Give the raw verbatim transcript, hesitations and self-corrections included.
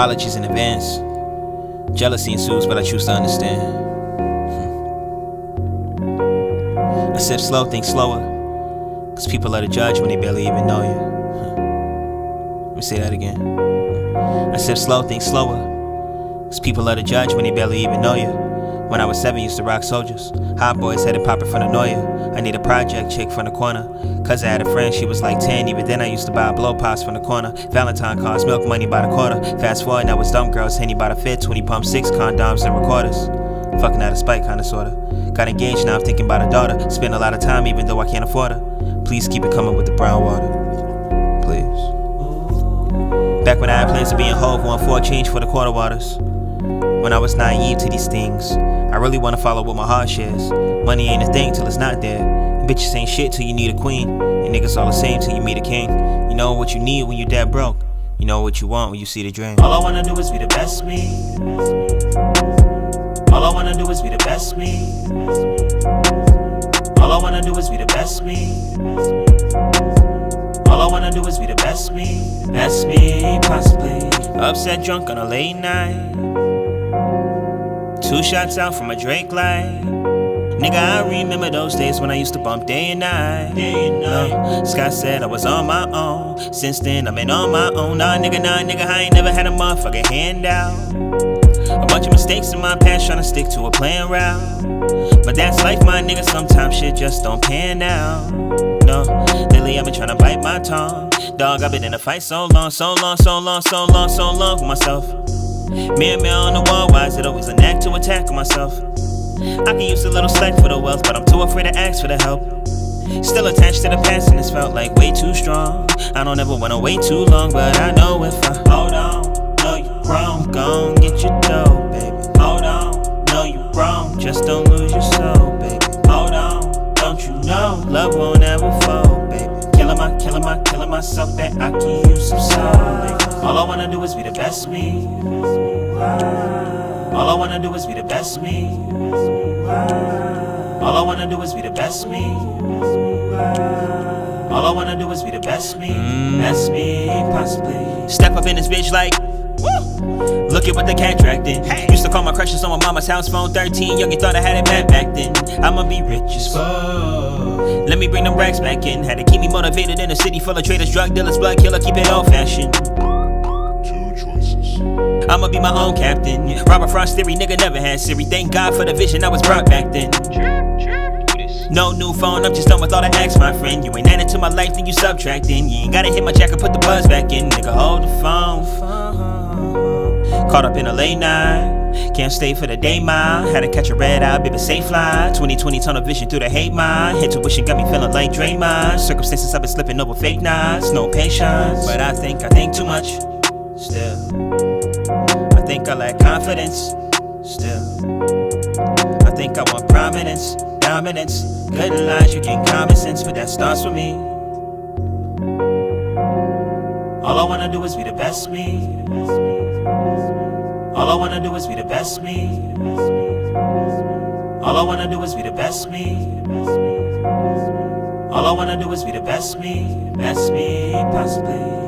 Apologies in advance. Jealousy ensues, but I choose to understand. I sip slow, think slower, cause people love to judge when they barely even know you. Let me say that again. I sip slow, think slower, cause people love to judge when they barely even know you. When I was seven, used to rock soldiers. Hot boys headed poppin' from the Noya. I need a project chick from the corner. Cause I had a friend, she was like ten. Even then I used to buy blow pops from the corner. Valentine cards, milk money by the quarter. Fast forward, now it's dumb girls, Henny by the fit. Twenty pump six, condoms and recorders. Fucking out of spite, kinda sorta. Got engaged, now I'm thinking about a daughter. Spend a lot of time even though I can't afford her. Please keep it coming with the brown water. Please. Back when I had plans of being Hove, one four change for the quarter waters. When I was naive to these things, I really wanna follow what my heart shares. Money ain't a thing till it's not there. And bitches ain't shit till you need a queen. And niggas all the same till you meet a king. You know what you need when you're dead broke. You know what you want when you see the dream. All I wanna do is be the best me. All I wanna do is be the best me. All I wanna do is be the best me. All I wanna do is be the best me. Best me, possibly. Upset drunk on a late night. Two shots out from a Drake light. Nigga, I remember those days when I used to bump day and night. Day and night. Uh, Scott said I was on my own. Since then, I've been on my own. Nah, nigga, nah, nigga, I ain't never had a motherfucking handout. A bunch of mistakes in my past, trying to stick to a plan route. But that's life, my nigga, sometimes shit just don't pan out. No, lately I've been trying to bite my tongue. Dog, I've been in a fight so long, so long, so long, so long, so long with myself. Me and me on the wall, why is it always a knack to attack on myself? I can use a little slack for the wealth, but I'm too afraid to ask for the help. Still attached to the past and it's felt like way too strong. I don't ever wanna wait too long, but I know if I hold on, know you wrong, gon' get your dough, baby. Hold on, know you wrong, just don't lose your soul, baby. Hold on, don't you know, love won't ever fold, baby. Killing my, killing my, killing myself that I can use some soul, baby. All I wanna do is be the best me. All I wanna do is be the best me. All I wanna do is be the best me. All I wanna do is be the best me. Best me, possibly. Step up in this bitch like, woo! Look at what the cat dragged in. Hey. Used to call my crushes on my mama's house phone. Thirteen, young, you thought I had it bad back then. I'ma be rich as fuck. Let me bring them racks back in. Had to keep me motivated in a city full of traders, drug dealers, blood killer. Keep it old fashioned. I'ma be my own captain. Robert Frost theory, nigga never had Siri. Thank God for the vision I was brought back then. No new phone, I'm just done with all the acts, my friend. You ain't adding to my life, then you subtracting. You ain't gotta hit my jack and put the buzz back in. Nigga, hold the phone. Caught up in a late night. Can't stay for the day mile. Had to catch a red eye, baby, safe fly. twenty twenty tunnel vision through the hate mine. Intuition got me feeling like Draymond. Circumstances I've been slipping over fake knives. No patience, but I think I think too much. Still, I think I lack confidence. Still, I think I want prominence, dominance. Good lines, you get common sense, but that starts with me. All I wanna do is be the best me. All I wanna do is be the best me. All I wanna do is be the best me. All I wanna do is be the best me. Best me, possibly.